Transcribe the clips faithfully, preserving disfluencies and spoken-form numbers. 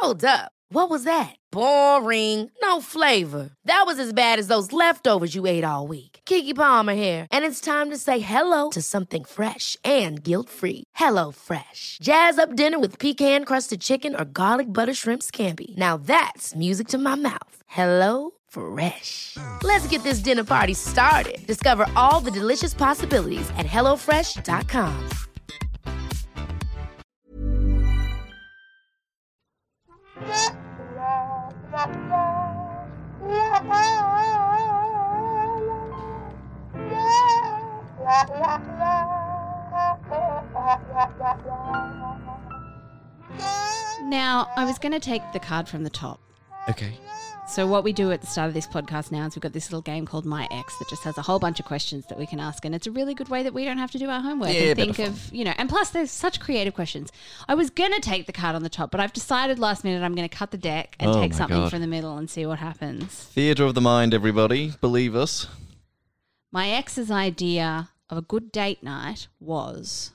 Hold up. What was that? Boring. No flavor. That was as bad as those leftovers you ate all week. Keke Palmer here, and it's time to say hello to something fresh and guilt-free. Hello Fresh. Jazz up dinner with pecan-crusted chicken or garlic butter shrimp scampi. Now that's music to my mouth. Hello Fresh. Let's get this dinner party started. Discover all the delicious possibilities at hello fresh dot com. Now, I was going to take the card from the top. Okay. So what we do at the start of this podcast now is we've got this little game called My Ex that just has a whole bunch of questions that we can ask, and it's a really good way that we don't have to do our homework Yeah, and think bit of of, you know, and plus there's such creative questions. I was going to take the card on the top, but I've decided last minute I'm going to cut the deck and Oh take my something God. from the middle and see what happens. Theatre of the mind, everybody. Believe us. My ex's idea of a good date night was...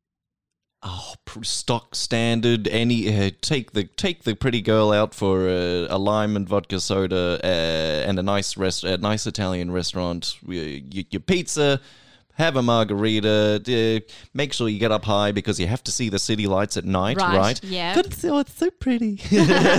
Oh, pr- stock standard. Any uh, take the take the pretty girl out for uh, a lime and vodka soda uh, and a nice rest, a nice Italian restaurant. Uh, y- your pizza. Have a margarita. Uh, make sure you get up high because you have to see the city lights at night, Right, right? yeah. God, it's, oh, it's so pretty. Was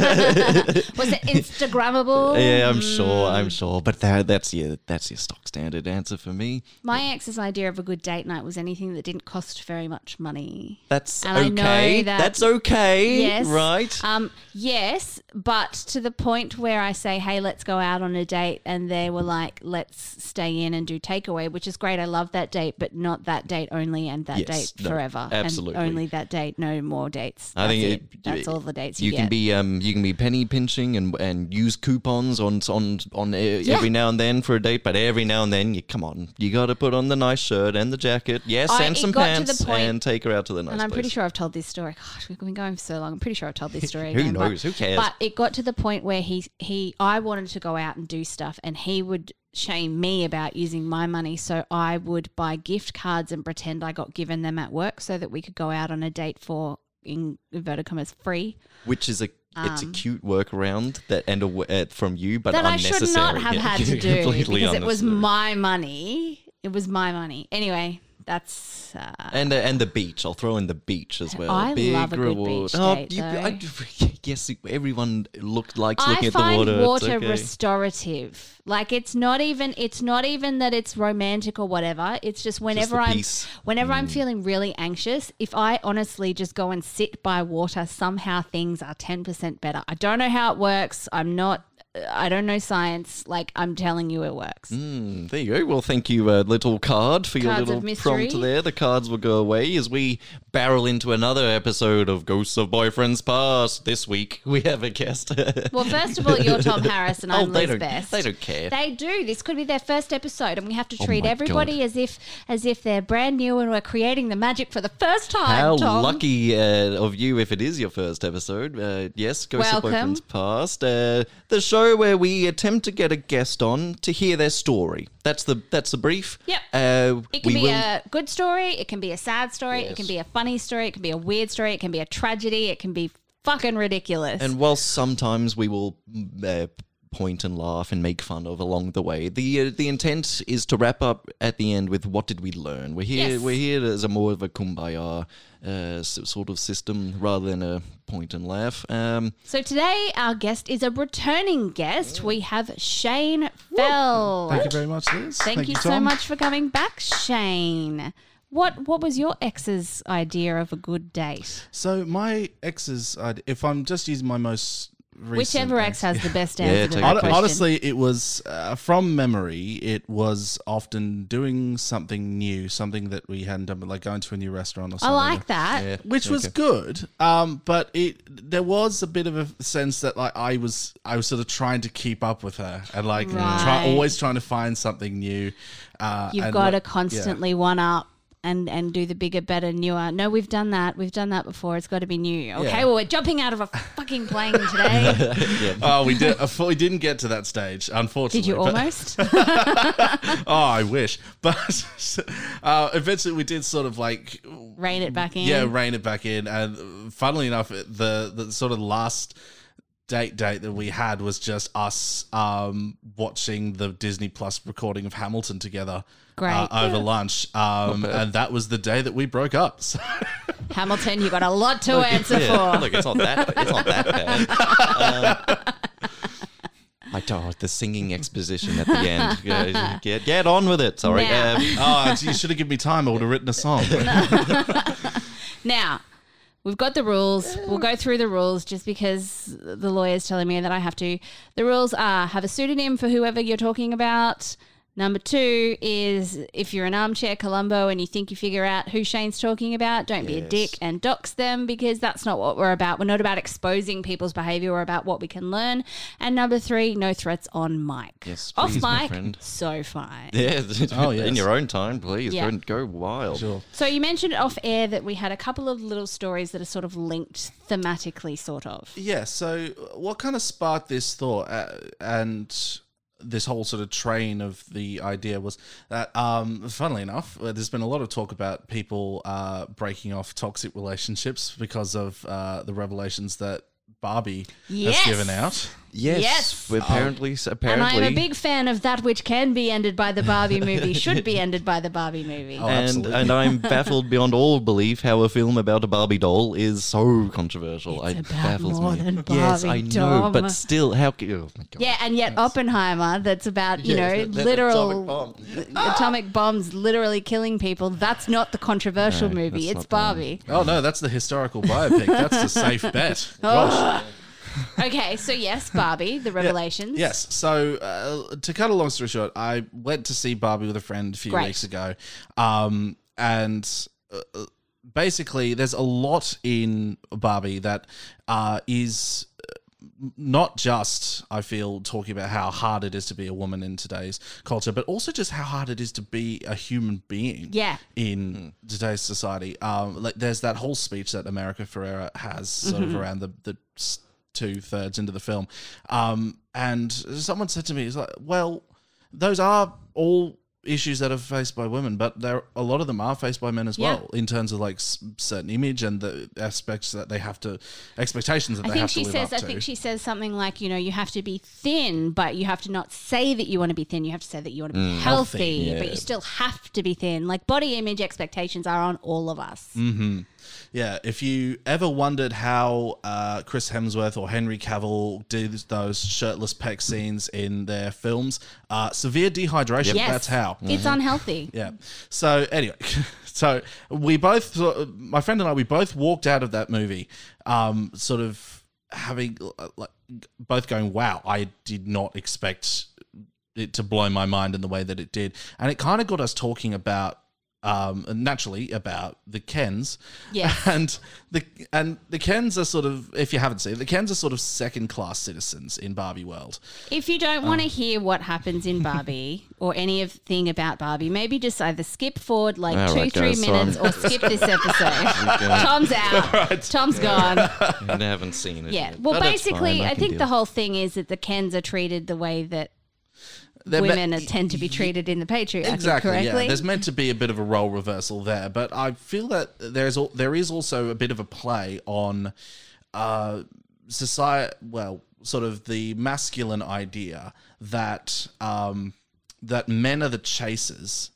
it Instagrammable? Yeah, I'm sure. I'm sure. But that, that's your that's your stock standard answer for me. My ex's idea of a good date night was anything that didn't cost very much money. That's And I know okay. that- That's okay. Yes. Right. Um, yes, but to the point where I say, hey, let's go out on a date, and they were like, let's stay in and do takeaway, which is great. I love that date, but not that date only and that Yes, date no, forever. absolutely. And only that date, no more dates. I That's think it. it- That's all the dates you, You can get. be um you can be penny pinching and and use coupons on on on uh, every now and then for a date, but every now and then you come on, you got to put on the nice shirt and the jacket, yes, I- and it some got to pants, the point- and take her out to the nice And I'm place. pretty sure I've told this story. Gosh, we've been going for so long. I'm pretty sure I've told this story Who again. but- knows? Who cares? But it got to the point where he he I wanted to go out and do stuff, and he would shame me about using my money, so I would buy gift cards and pretend I got given them at work so that we could go out on a date for, in inverted commas, free. Which is a it's a Um, cute workaround that and a, w- uh, from you, but that I unnecessary. should not have Yeah, had to do completely because it was unnecessary. my money. It was my money. Anyway, that's... Uh, And uh, and the beach. I'll throw in the beach as well. I Big love a good reward. beach Oh, date, you- though. I- yes, everyone look, likes I looking at the find water. It's water okay. restorative. Like it's not even it's not even that it's romantic or whatever. It's just whenever the I'm peace. whenever I'm feeling really anxious, if I honestly just go and sit by water, somehow things are ten percent better. I don't know how it works. I'm not I don't know science. Like I'm telling you it works. Mm, there you go. Well, thank you, uh, little card, for your Cards little of mystery. prompt there. The cards will go away as we barrel into another episode of Ghosts of Boyfriends Past. This week we have a guest. Well, first of all, you're Tom Harris and I'm oh, they Liz don't, Best. they don't care. They do. This could be their first episode, and we have to Oh treat my everybody God. as if as if they're brand new and we're creating the magic for the first time. How Tom. lucky uh, of you if it is your first episode. Uh, yes, Ghosts of Welcome. Boyfriends Past. Uh, the show where we attempt to get a guest on to hear their story. That's the that's the brief. Yep. Uh, It can we be will, a good story. It can be a sad story. It Yes. can be a funny story. It can be a weird story. It can be a tragedy. It can be fucking ridiculous. And whilst sometimes we will uh, point and laugh and make fun of along the way, the uh, the intent is to wrap up at the end with what did we learn. We're here. Yes. We're here as a more of a kumbaya uh, s- sort of system rather than a point and laugh. Um, so today our guest is a returning guest. We have Shane Fell. Thank you very much, Liz. Thank you so Tom. much for coming back, Shane. What what was your ex's idea of a good date? So my ex's, idea, if I'm just using my most recent Whichever ex has the best Yeah, answer to take that it. Hon- question. Honestly, it was uh, from memory. It was often doing something new, something that we hadn't done, but like going to a new restaurant or I something. like that. yeah. Which was good, um, but it there was a bit of a sense that like I was I was sort of trying to keep up with her and like Right. try, always trying to find something new. Uh, You've and got to like- constantly one up and, and do the bigger, better, newer. No, we've done that. We've done that before. It's got to be new. Okay, Yeah. well, we're jumping out of a fucking plane today. Yeah. Oh, we did. uh, We didn't get to that stage, unfortunately. Did you but- almost? Oh, I wish. But uh, eventually, we did sort of like Rein it back in. yeah, rein it back in. And funnily enough, the the sort of last date date that we had was just us um, watching the Disney Plus recording of Hamilton together. Great. Uh, over lunch. Um, and that was the day that we broke up. So. Hamilton, you got a lot to answer Yeah, for. look, it's not that. It's not that bad. Uh, I don't. The singing exposition at the end. Yeah, Get get on with it. Sorry. Now- Um, Oh, you should have given me time. I would have written a song. Now, we've got the rules. We'll go through the rules just because the lawyer's telling me that I have to. The rules are have a pseudonym for whoever you're talking about. Number two is if you're an armchair Columbo and you think you figure out who Shane's talking about, don't be a Yes. dick and dox them because that's not what we're about. We're not about exposing people's behaviour. We're about what we can learn. And number three, no threats on mic. Yes, Off please, my mic, friend. so fine. yeah. Oh, yes. In your own time, please. Yeah. Go, go wild. Sure. So you mentioned off air that we had a couple of little stories that are sort of linked thematically, sort of. Yeah, so what kind of sparked this thought uh, and this whole sort of train of the idea was that, um, funnily enough, uh, there's been a lot of talk about people uh, breaking off toxic relationships because of uh, the revelations that Barbie Yes. has given out. Yes. Yes. Apparently. And apparently. I'm a big fan of that which can be ended by the Barbie movie, should be ended by the Barbie movie. Oh, and absolutely. and I'm baffled beyond all belief how a film about a Barbie doll is so controversial. It's it about baffles more me. than yes, Barbie, I know, Dom. but still, how? ca- Oh my god! Yeah, and yet Oppenheimer, that's about, you Yeah, know, that- that literal atomic bomb. atomic bombs literally killing people. That's not the controversial No, movie. that's It's not the one. Barbie. Oh, no, that's the historical biopic. That's a safe bet. Gosh. Okay, so yes, Barbie, the revelations. Yes. So uh, to cut a long story short, I went to see Barbie with a friend a few Great. weeks ago, um, and uh, uh, basically, there's a lot in Barbie that uh, is not just, I feel, talking about how hard it is to be a woman in today's culture, but also just how hard it is to be a human being. Yeah. In today's society, um, like there's that whole speech that America Ferrera has sort of around the the s- two thirds into the film, um, and someone said to me, "It's like, well, those are all issues that are faced by women, but there a lot of them are faced by men as Yeah. well in terms of like s- certain image and the aspects that they have to expectations that I they think have she to live says. up I to." think she says something like, you know, you have to be thin, but you have to not say that you want to be thin. You have to say that you want to be healthy, Healthy, but yeah. you still have to be thin. Like body image expectations are on all of us. Yeah, if you ever wondered how uh, Chris Hemsworth or Henry Cavill did those shirtless pec scenes in their films, uh, severe dehydration, Yes, that's how. it's unhealthy. Yeah. So anyway, so we both, my friend and I, we both walked out of that movie, um, sort of having uh, like both going, "Wow, I did not expect it to blow my mind in the way that it did," and it kind of got us talking about. Um, naturally about the Kens, Yes. and the and the Kens are sort of, if you haven't seen it, the Kens are sort of second class citizens in Barbie world. If you don't want to hear what happens in Barbie or anything about Barbie, maybe just either skip forward like All two, right, three guys, so minutes I'm- or skip this episode. Tom's out. Tom's gone. I haven't seen it. Yeah. yet, Well, but it's basically, fine, I, can think deal. the whole thing is that the Kens are treated the way that They're me- women are, tend to be treated in the patriarchy, Exactly. correctly? Yeah, there's meant to be a bit of a role reversal there, but I feel that there's al- there is also a bit of a play on uh, society. Well, sort of the masculine idea that um, that men are the chasers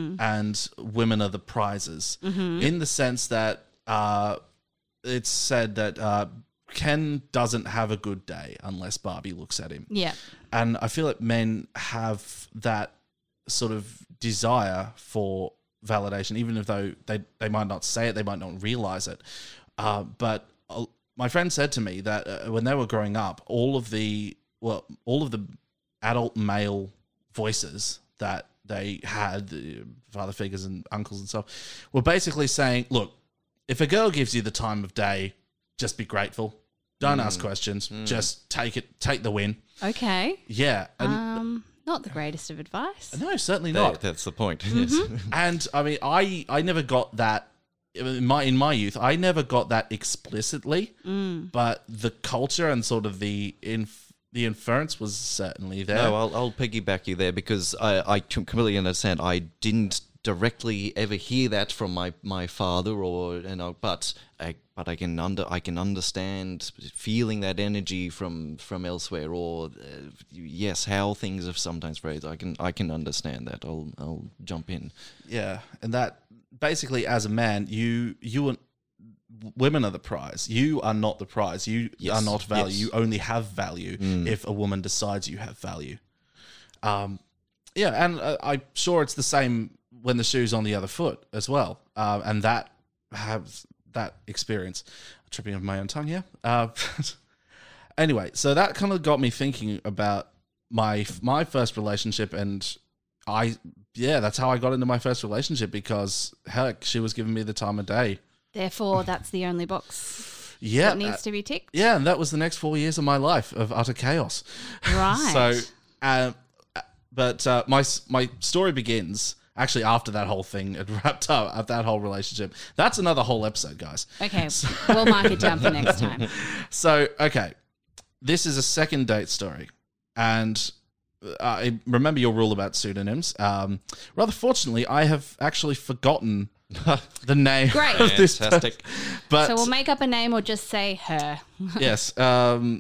and women are the prizes, in the sense that uh, it's said that uh, Ken doesn't have a good day unless Barbie looks at him. Yeah. And I feel like men have that sort of desire for validation, even if though they, they might not say it, they might not realize it. Uh, but uh, my friend said to me that uh, when they were growing up, all of the well, all of the adult male voices that they had, the father figures and uncles and stuff, were basically saying, "Look, if a girl gives you the time of day, just be grateful. Don't ask questions. Just take it. Take the win." Okay. Yeah, and Um, not the greatest of advice. no, certainly That- not. that's the point. Mm-hmm. Yes. And I mean, I I never got that in my in my youth. I never got that explicitly, Mm. but the culture and sort of the inf- the inference was certainly there. No, I'll, I'll piggyback you there because I, I completely understand. I didn't directly ever hear that from my, my father, or you know, but I but I can under I can understand feeling that energy from from elsewhere, or uh, yes, how things are sometimes phrased. I can I can understand that. I'll I'll jump in. Yeah, and that basically, as a man, you you and women are the prize. You are not the prize. You Yes, are not value. yes. You only have value if a woman decides you have value. Um, yeah, and uh, I'm sure it's the same when the shoe's on the other foot as well. Um, and that has that experience. Tripping over my own tongue here. Uh, anyway, so that kind of got me thinking about my my first relationship, and I yeah, that's how I got into my first relationship, because heck, she was giving me the time of day. Therefore, that's the only box Yeah, that needs uh, to be ticked. yeah, and that was the next four years of my life of utter chaos. Right. So, um, but uh, my my story begins actually after that whole thing had wrapped up, of that whole relationship. That's another whole episode, guys. Okay, we'll mark it down for next time. So, okay, this is a second date story, and I remember your rule about pseudonyms. Um, rather fortunately, I have actually forgotten the name Great. of this Fantastic. person. But So we'll make up a name or just say her. yes, um,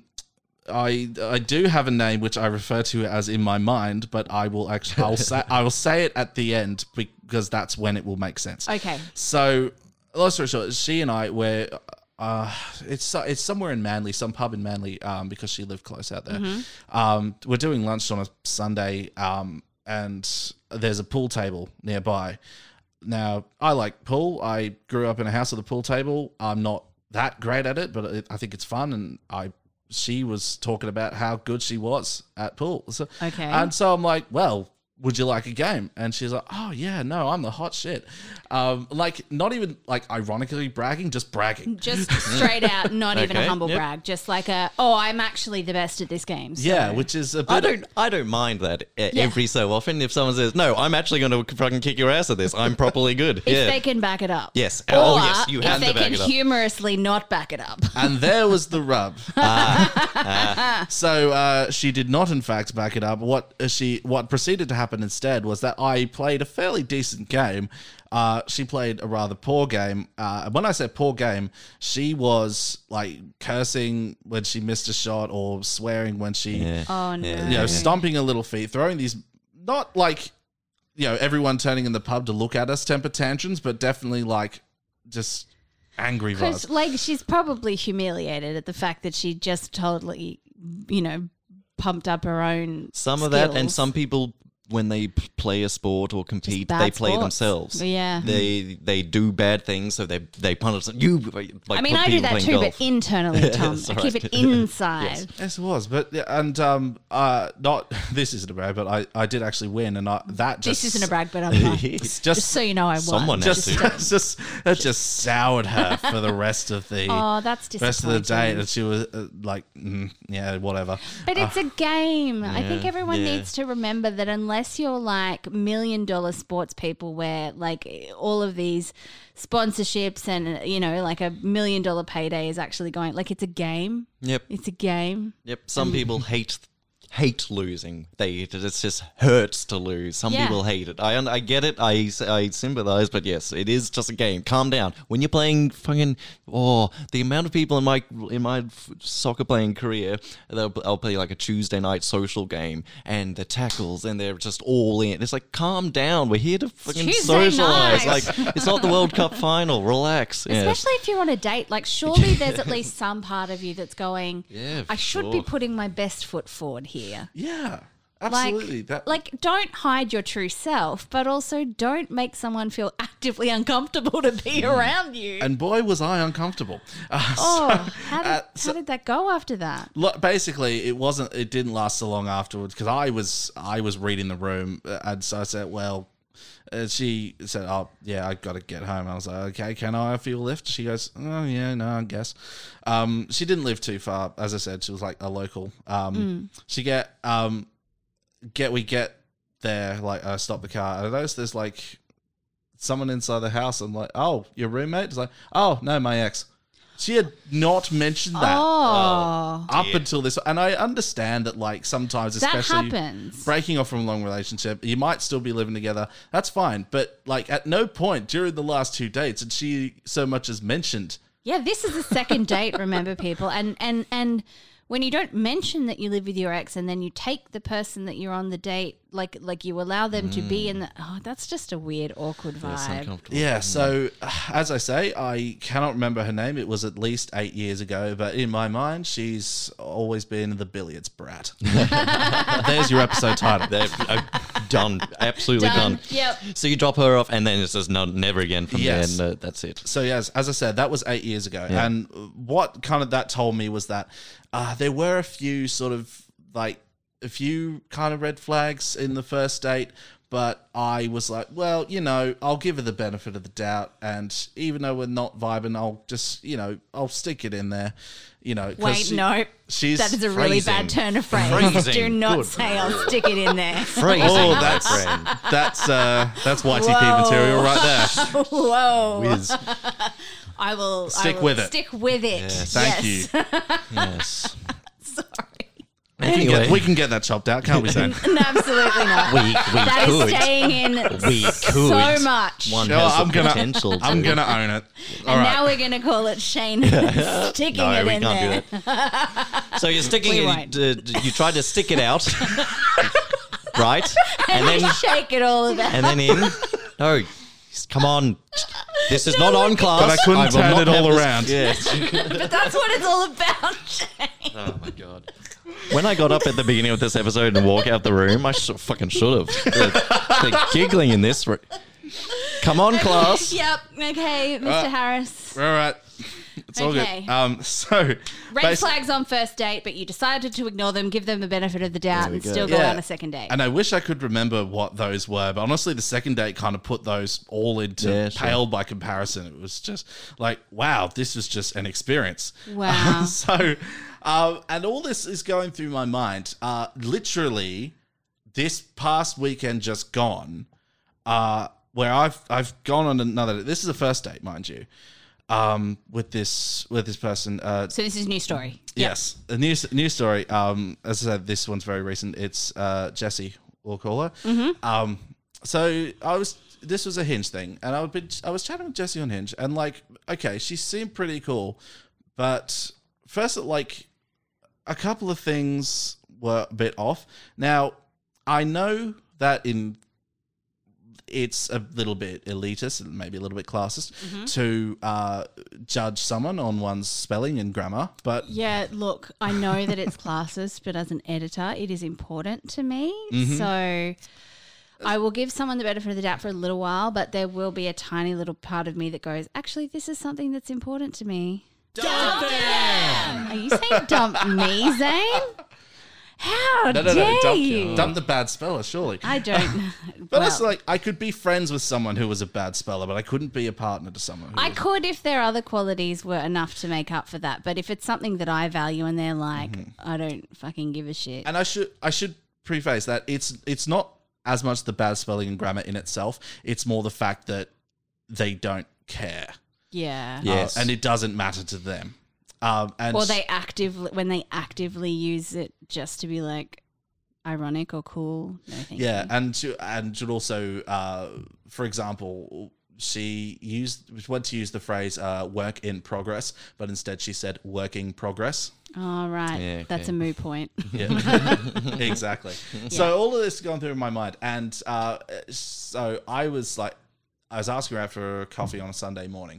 I I do have a name which I refer to as in my mind, but I will actually I'll say I will say it at the end, because that's when it will make sense. Okay. So, long story short, she and I were. Uh, it's it's somewhere in Manly, some pub in Manly, um, because she lived close out there. Um, we're doing lunch on a Sunday, um, and there's a pool table nearby. Now, I like pool. I grew up in a house with a pool table. I'm not that great at it, but it, I think it's fun. And I, she was talking about how good she was at pool. So, Okay. And so I'm like, well, would you like a game? And she's like, oh yeah, no, I'm the hot shit. Um, like not even like ironically bragging, just bragging. Just straight out, not even a Okay, humble yep. brag. Just like a, oh, I'm actually the best at this game. So. Yeah, which is a bit. I don't. I don't mind that uh, every so often. If someone says, "No, I'm actually going to fucking kick your ass at this. I'm properly good." If yeah. they can back it up. Yes. Or Oh, yes, you if have they to back can it up. humorously not back it up. And there was the rub. So uh, she did not, in fact, back it up. What uh, she what proceeded to happen instead was that I played a fairly decent game. Uh, she played a rather poor game. Uh, when I say poor game, she was like cursing when she missed a shot, or swearing when she, Yeah. Oh, no. you know, stomping her little feet, throwing these not like, you know, everyone turning in the pub to look at us temper tantrums, but definitely like just angry Because, vibes. like, she's probably humiliated at the fact that she just totally, you know, pumped up her own Some of that, and skills. some people, when they p- play a sport or compete, bad they play sports. themselves. Yeah. They they do bad things, so they they punish you. Like, I mean, put I do people that playing too, golf. but internally, Tom. That's I all keep right. it inside. Yes, it was, but yeah, and um, uh, not this isn't a brag, but I, I did actually win, and I, that just This isn't a brag, but I'm not. Just, Just so you know, I won. Someone has just, to. just, just that just soured her for the rest of the Oh, that's rest of the disappointing. date, and she was uh, like, mm, yeah, whatever. But it's a game. I think Yeah, everyone yeah. needs to remember that unless you're like million dollar sports people where like all of these sponsorships and, you know, like a million dollar payday is actually going, like it's a game. Yep. It's a game. Yep. Some people hate hate losing. They it just hurts to lose. Some Yeah. people hate it. I un- I get it. I I sympathize, but yes, it is just a game. Calm down. When you're playing fucking oh, the amount of people in my in my f- soccer playing career, they'll I'll play like a Tuesday night social game, and the tackles, and they're just all in. It's like, calm down. We're here to fucking Tuesday socialize. night. Like, it's not the World Cup final. Relax. Yeah. Especially if you're on a date, like surely there's at least some part of you that's going, Yeah, I should sure. be putting my best foot forward here. Yeah, Like, absolutely. that, like, don't hide your true self, but also don't make someone feel actively uncomfortable to be around you. and boy, was I uncomfortable. Uh, oh, so- how did, uh, how did that go after that? Lo- basically, it wasn't. It didn't last so long afterwards, because I was I was reading the room, uh, and so I said, "Well," uh, she said, "Oh, yeah, I got to get home." I was like, "Okay, can I offer you a lift?" She goes, "Oh, yeah, no, I guess." Um, she didn't live too far, as I said. She was like a local. Um, She get um, get we get there, like I stop the car, and I notice there's like someone inside the house. I'm like, "Oh, your roommate?" It's like, "Oh, no, my ex." She had not mentioned that Oh, up until this, and I understand that, like, sometimes, that especially happens. breaking off from a long relationship, you might still be living together. That's fine, but like, at no point during the last two dates had she so much as mentioned Yeah, this is a second date, remember, people. And and and when you don't mention that you live with your ex and then you take the person that you're on the date, like like you allow them mm. to be in the, oh, that's just a weird, awkward vibe. Yeah, so as I say, I cannot remember her name. It was at least eight years ago, but in my mind, she's always been the billiards brat. There's your episode title. They're, uh, done. Absolutely done. Done. Yep. So you drop her off and then it's just no, never again from Yes. there and uh, that's it. So yes, as I said, that was eight years ago. Yeah. And what kind of that told me was that uh, there were a few sort of like a few kind of red flags in the first date, but I was like, well, you know, I'll give her the benefit of the doubt. And even though we're not vibing, I'll just, you know, I'll stick it in there, you know. 'cause Wait, she- no. She's That is a really Phrasing. bad turn of phrase. Phrasing. Do not Good. say I'll stick it in there. Phrasing, Oh, my that's friend. that's uh, that's Y T P Whoa. material right there. Whoa. Whiz. I will Stick I will with it. Stick with it. Yes. Thank Yes. you. Yes. Sorry. We can, Anyway. get, we can get that chopped out, can't we, Zane? No, absolutely not. We, we That is could. staying in We so could. much. One Sure, has the I'm gonna, potential to. I'm gonna own it. All and right. now we're going to call it Shane sticking No, it we in can't there. do that. So you're sticking We it, won't. uh, you tried to stick it out, right? And, And then, shake it all about. and then in. No, come on. This is not on class. But I couldn't will turn not it all have this- around. Yes. But that's what it's all about, Shane. Oh my god. When I got up at the beginning of this episode and walk out the room, I sh- fucking should have. They're, they're giggling in this. Re- Come on, class. Yep. Okay, Mister Uh, Harris. All right. It's all Okay. good. Um, so Red basi- flags on first date, but you decided to ignore them, give them the benefit of the doubt, we and go. still go Yeah. on a second date. And I wish I could remember what those were, but honestly, the second date kind of put those all into Yeah, sure. pale by comparison. It was just like, wow, this was just an experience. Wow. so, uh, and all this is going through my mind. Uh, literally, this past weekend just gone, uh, where I've I've gone on another. This is the first date, mind you, um, with this with this person. Uh, So this is a new story. Yes, a new news story. Um, as I said, this one's very recent. It's uh, Jessie, we'll call her. Mm-hmm. Um, so I was. This was a Hinge thing, and I would be. I was chatting with Jessie on Hinge, and like, okay, she seemed pretty cool, but first, like, a couple of things were a bit off. Now, I know that in. It's a little bit elitist and maybe a little bit classist Mm-hmm. to uh, judge someone on one's spelling and grammar, but Yeah, look, I know that it's classist, but as an editor, it is important to me. Mm-hmm. So I will give someone the benefit of the doubt for a little while, but there will be a tiny little part of me that goes, actually, this is something that's important to me. Dump them! Are you saying dump me, Zane? How No, no, dare no. Dump, you? dump the bad speller, surely. I don't. But well, it's like, I could be friends with someone who was a bad speller, but I couldn't be a partner to someone who I was. could if their other qualities were enough to make up for that. But if it's something that I value and they're like, Mm-hmm. I don't fucking give a shit. And I should I should preface that it's it's not as much the bad spelling and grammar in itself. It's more the fact that they don't care. Yeah. Yeah. Yes. Uh, and it doesn't matter to them. Um, and Or they actively, when they actively use it just to be like ironic or cool. No, thank Yeah, you. and to, and should also, uh, for example, she used went to use the phrase uh, "work in progress," but instead she said "working progress." All right. Yeah, That's okay. a moot point. Yeah, exactly. So all of this has gone through my mind, and uh, so I was like, I was asking her out for a coffee on a Sunday morning,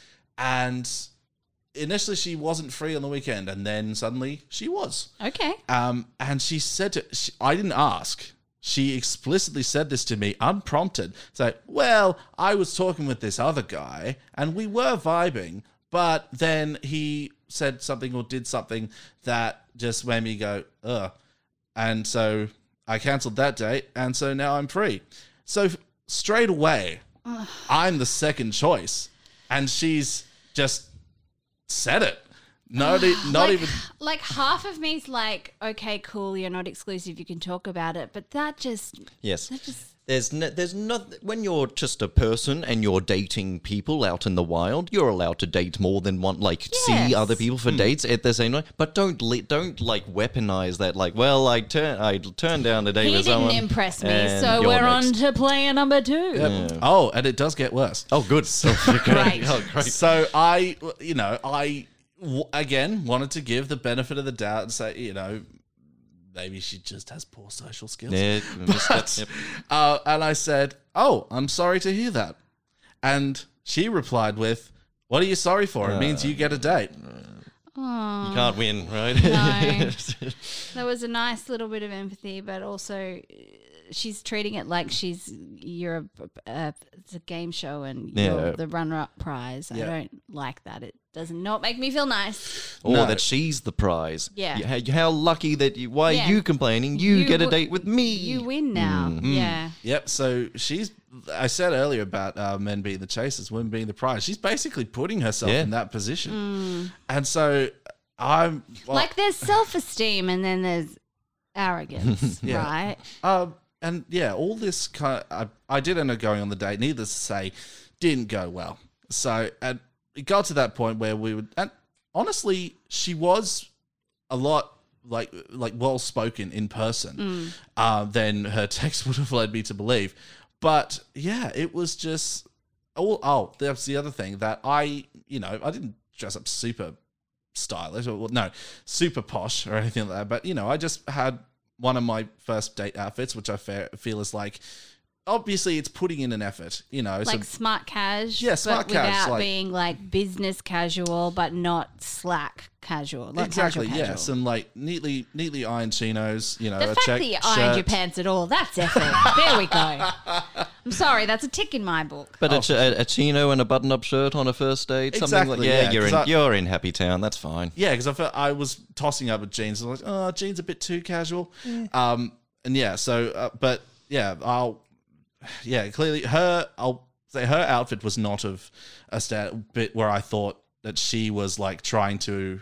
and initially she wasn't free on the weekend, and then suddenly she was. Okay. Um, and she said to, she, I didn't ask. She explicitly said this to me unprompted. So, well, I was talking with this other guy and we were vibing, but then he said something or did something that just made me go, ugh. And so I cancelled that date. And so now I'm free. So straight away, I'm the second choice. And she's just said it. Not, e- not like, even. like half of me's like, okay, cool, you're not exclusive, you can talk about it, but that just Yes. that just There's no, there's not when you're just a person and you're dating people out in the wild, you're allowed to date more than one, like Yes. see other people for dates at the same time. But don't li- don't like weaponize that. Like, well, I turn I turned down a date He with didn't someone. impress me, and so you're we're next. on to player number two. Yep. Oh, and it does get worse. Oh, good. So Great. Oh, great. So I, you know, I w- again wanted to give the benefit of the doubt and say, you know, maybe she just has poor social skills. Yeah, missed But, that, yep. uh, and I said, "Oh, I'm sorry to hear that." And she replied with, "What are you sorry for? It means you get a date." You can't win, right? No. There was a nice little bit of empathy, but also uh, she's treating it like she's you're a, a it's a game show and you're Yeah. the runner-up prize. I Yeah. don't like that. It does not make me feel nice. Or No. that she's the prize. Yeah. You- How, how lucky that you. Why Yeah. are you complaining? You, You get a w- date with me. You win now. Mm-hmm. Yeah. Yep. So she's. I said earlier about uh, men being the chasers, women being the prize. She's basically putting herself Yeah. in that position, and so I'm well, Like there's self-esteem and then there's arrogance, Yeah. right? Um, and yeah, all this kind of, I, I did end up going on the date, needless to say, didn't go well. So and it got to that point where we would, and honestly, she was a lot like like well spoken in person uh, than her text would have led me to believe. But yeah, it was just oh oh that's the other thing that I you know I didn't dress up super stylish or well, no super posh or anything like that, but you know I just had one of my first date outfits, which I fe- feel is like obviously it's putting in an effort, you know. Like so smart cash, Yeah, smart but cash, without like- being like business casual, but not slack casual. Not exactly, casual, yeah, casual. some like neatly neatly ironed chinos, you know. The a fact check that you ironed your shirt. pants at all, that's effort. There we go. I'm sorry, that's a tick in my book. But a, ch- a, a chino and a button-up shirt on a first date, something like Exactly, yeah, yeah, you're 'cause in I- you're in Happy Town. That's fine. Yeah, because I felt I was tossing up with jeans. I was like, oh, jeans a bit too casual. Um, and yeah, so uh, but yeah, I'll yeah clearly her I'll say her outfit was not of a sta- bit where I thought that she was like trying to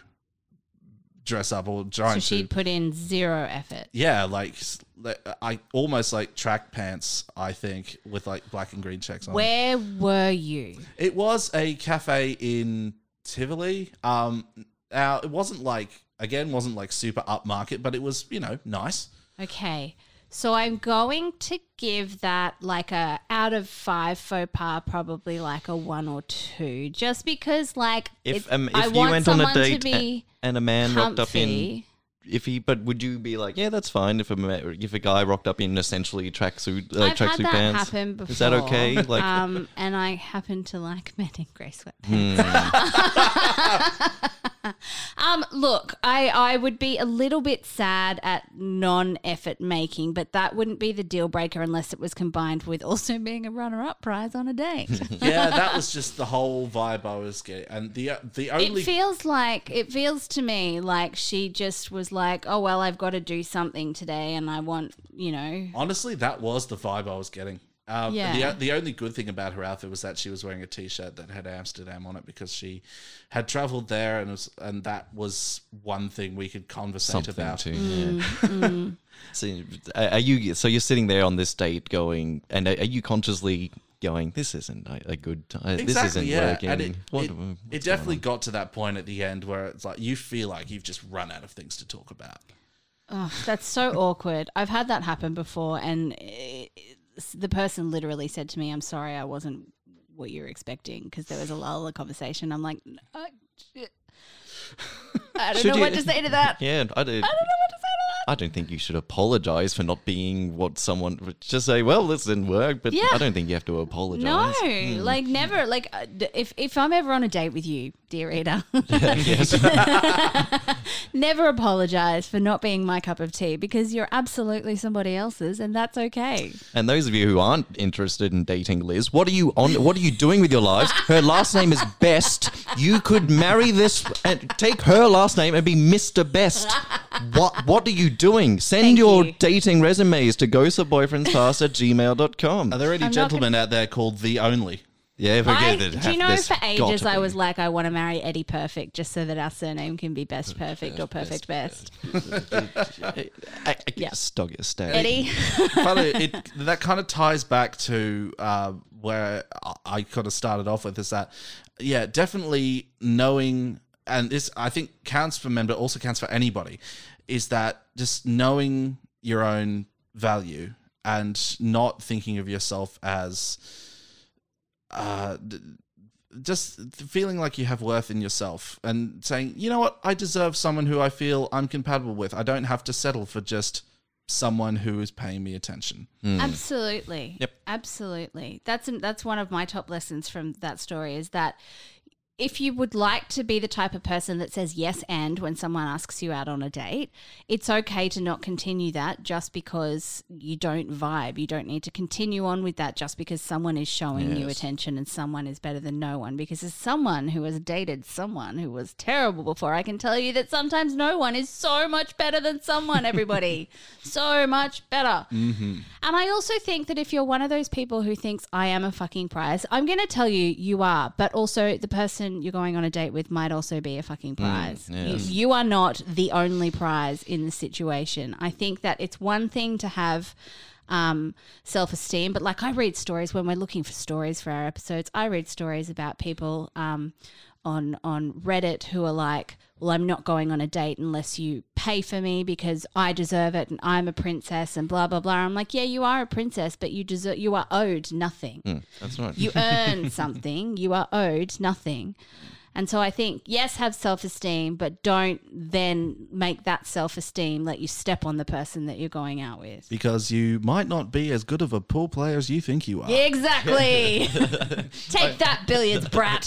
dress up or trying So she'd to put in zero effort. yeah like s- like, I almost like track pants I think with like black and green checks on. Where were you? It was a cafe in Tivoli. Um, now it wasn't like again wasn't like super upmarket, but it was you know nice. Okay. So I'm going to give that like a out of five faux pas, probably like a one or two, just because like If it- um, I if you want went on a someone to date be a- and a man rocked up in, comfy. if he, but would you be like, yeah, that's fine if a ma- if a guy rocked up in essentially tracksuit uh, I've had tracksuit that pants? happen before. Is that okay? Like, um, and I happen to like men in grey hmm. sweatpants. um, look, I I would be a little bit sad at non-effort making, but that wouldn't be the deal breaker unless it was combined with also being a runner-up prize on a date. Yeah, that was just the whole vibe I was getting, and the the only It feels like it feels to me like she just was like, "Oh well, I've got to do something today, and I want, you know." honestly that was the vibe I was getting. Um, Yeah. the the only good thing about her outfit was that she was wearing a t-shirt that had Amsterdam on it because she had traveled there, and it was, and that was one thing we could conversate something about. too. Mm, Yeah. So, are are you? So you're sitting there on this date, going, and are are you consciously going, "This isn't a, a good. Uh, this isn't yeah. working." And it, What- it, what's it going definitely on? got to that point at the end where it's like you feel like you've just run out of things to talk about. Oh, that's so awkward. I've had that happen before, and it, the person literally said to me, "I'm sorry, I wasn't what you were expecting," because there was a lull in the conversation. I'm like, no, shit. I don't Should know you- what to say to that. Yeah, I don't. I don't know what to say to that. I don't think you should apologize for not being what someone. Just say, "Well, this didn't work," but Yeah. I don't think you have to apologize. No, Hmm. like never. Like uh, d- if if I'm ever on a date with you, dear reader, Yes. never apologize for not being my cup of tea because you're absolutely somebody else's, and that's okay. And those of you who aren't interested in dating Liz, what are you on? What are you doing with your lives? Her last name is Best. You could marry this and take her last name and be Mister Best. What What are you doing? Send Thank your you. dating resumes to ghosts of boyfriends past at gmail dot com. Are there any I'm not gentlemen out there called The Only? Yeah, I, forget it. do you know, There's for got ages to I be. was like, I want to marry Eddie Perfect just so that our surname can be Best Perfect or Perfect Best. I, I, Yeah. Stog it, stag. Eddie. Funny, it, that kind of ties back to uh, where I, I kind of started off with is that, yeah, definitely knowing, and this I think counts for men, but also counts for anybody, is that just knowing your own value and not thinking of yourself as uh, d- just feeling like you have worth in yourself and saying, you know what, I deserve someone who I feel I'm compatible with. I don't have to settle for just someone who is paying me attention. Absolutely. Yep. Absolutely. That's that's one of my top lessons from that story is that if you would like to be the type of person that says yes and when someone asks you out on a date, it's okay to not continue that just because you don't vibe. You don't need to continue on with that just because someone is showing you Yes. attention and someone is better than no one. Because as someone who has dated someone who was terrible before, I can tell you that sometimes no one is so much better than someone, everybody. So much better. Mm-hmm. And I also think that if you're one of those people who thinks I am a fucking prize, I'm going to tell you you are, but also the person you're going on a date with might also be a fucking prize. yes. you, you are not the only prize in the situation. I think that it's one thing to have um, self-esteem, but like I read stories when we're looking for stories for our episodes, I read stories about people um, on on Reddit who are like, well, I'm not going on a date unless you pay for me because I deserve it and I'm a princess and blah, blah, blah. I'm like, yeah, you are a princess, but you deserve, you are owed nothing. Mm, that's right. You earn something. You are owed nothing. And so I think, yes, have self-esteem, but don't then make that self-esteem let you step on the person that you're going out with. Because you might not be as good of a pool player as you think you are. Exactly. Take that, billiards brat.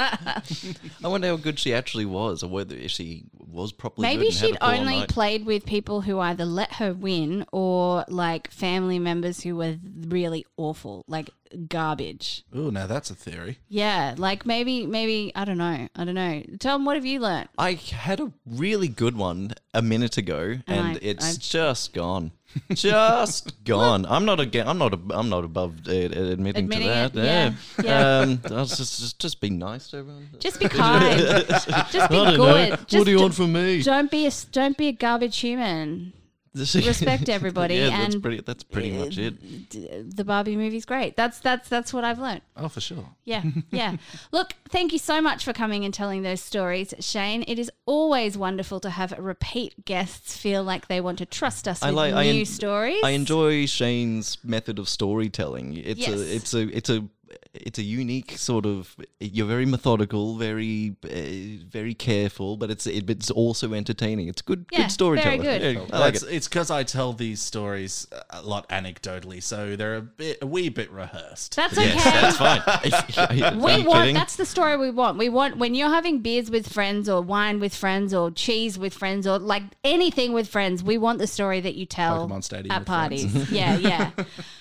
I wonder how good she actually was, or whether she was properly good Maybe and had she'd a poor only night. played with people who either let her win or like family members who were really awful, like garbage. Oh, now that's a theory. Yeah, like maybe, maybe, I don't know. I don't know. Tom, what have you learnt? I had a really good one a minute ago, and I- it's I've- just gone, just gone. I'm not again. I'm not. I'm not above uh, admitting, Admitting to it, that. yeah, yeah. Um, I was just, just just be nice to everyone. Just be kind. Just be I don't good. know. Just what do you d- want from me? Don't be a don't be a garbage human. Respect everybody, yeah, that's and pretty. That's pretty much it. D- The Barbie movie's great. That's that's that's what I've learned. Oh, for sure. Yeah, yeah. Look, thank you so much for coming and telling those stories, Shane. It is always wonderful to have repeat guests feel like they want to trust us I with like. new I en- stories. I enjoy Shane's method of storytelling. It's Yes. a. It's a. It's a. It's a unique sort of. You're very methodical, very, uh, very careful, but it's it, it's also entertaining. It's good, Yeah, good storytelling. very good. Yeah, I like That's, it. it's because I tell these stories a lot anecdotally, so they're a bit, a wee bit rehearsed. That's okay. Yes, that's fine. If- are you We want kidding? that's the story we want. We want when you're having beers with friends or wine with friends or cheese with friends or like anything with friends, we want the story that you tell Pokemon Stadium at with parties. friends. Yeah, yeah.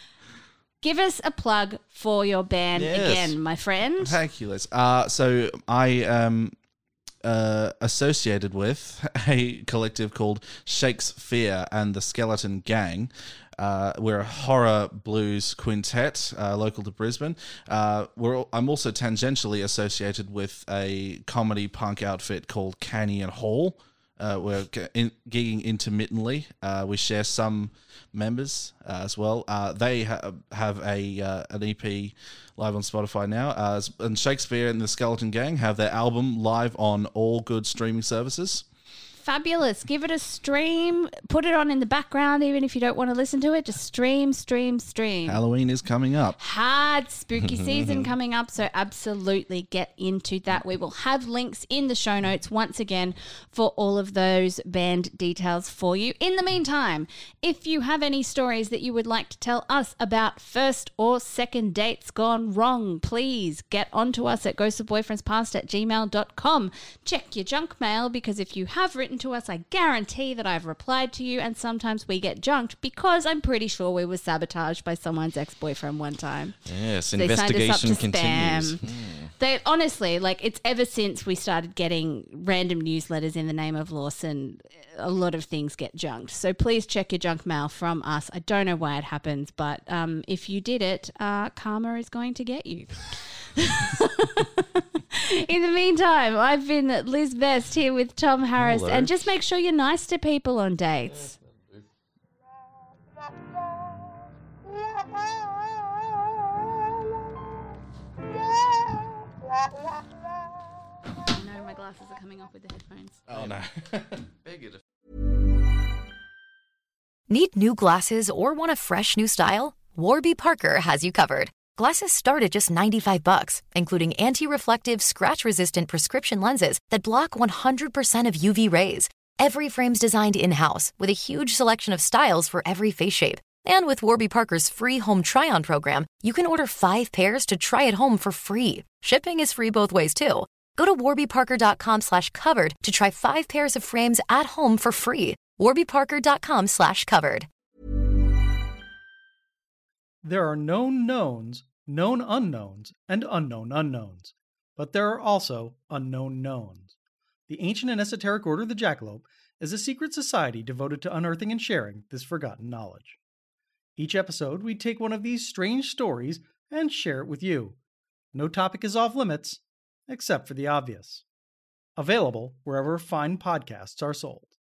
Give us a plug for your band Yes. again, my friend. Thank you, Liz. Uh, so I am uh, associated with a collective called Shakespeare and the Skeleton Gang. Uh, we're a horror blues quintet, uh, local to Brisbane. Uh, we're al- I'm also tangentially associated with a comedy punk outfit called Canny and Hall. Uh, we're g- in, gigging intermittently. Uh, we share some members uh, as well. Uh, they ha- have a uh, an E P live on Spotify now. Uh, and Shakespeare and the Skeleton Gang have their album live on all good streaming services. Fabulous. Give it a stream. Put it on in the background, even if you don't want to listen to it. Just stream, stream, stream. Halloween is coming up. Hard spooky season coming up, so absolutely get into that. We will have links in the show notes once again for all of those band details for you. In the meantime, if you have any stories that you would like to tell us about first or second dates gone wrong, please get onto us at ghostofboyfriendspast at gmail dot com. Check your junk mail, because if you have written to us, I guarantee that I've replied to you, and sometimes we get junked because I'm pretty sure we were sabotaged by someone's ex-boyfriend one time. Yes, They signed us up investigation to spam. continues. Hmm. They honestly, like, it's ever since we started getting random newsletters in the name of Lawson, a lot of things get junked. So please check your junk mail from us. I don't know why it happens, but um, if you did it, uh, karma is going to get you. In the meantime, I've been Liz Best here with Tom Harris. Hello. And just make sure you're nice to people on dates. Oh no, my glasses are coming off with the headphones. Oh no. Need new glasses or want a fresh new style? Warby Parker has you covered. Glasses start at just ninety-five bucks, including anti-reflective, scratch-resistant prescription lenses that block one hundred percent of U V rays. Every frame's designed in-house with a huge selection of styles for every face shape. And with Warby Parker's free home try-on program, you can order five pairs to try at home for free. Shipping is free both ways, too. Go to warbyparker.com slash covered to try five pairs of frames at home for free. warbyparker.com slash covered. There are known knowns, known unknowns, and unknown unknowns. But there are also unknown knowns. The ancient and esoteric Order of the Jackalope is a secret society devoted to unearthing and sharing this forgotten knowledge. Each episode, we take one of these strange stories and share it with you. No topic is off limits, except for the obvious. Available wherever fine podcasts are sold.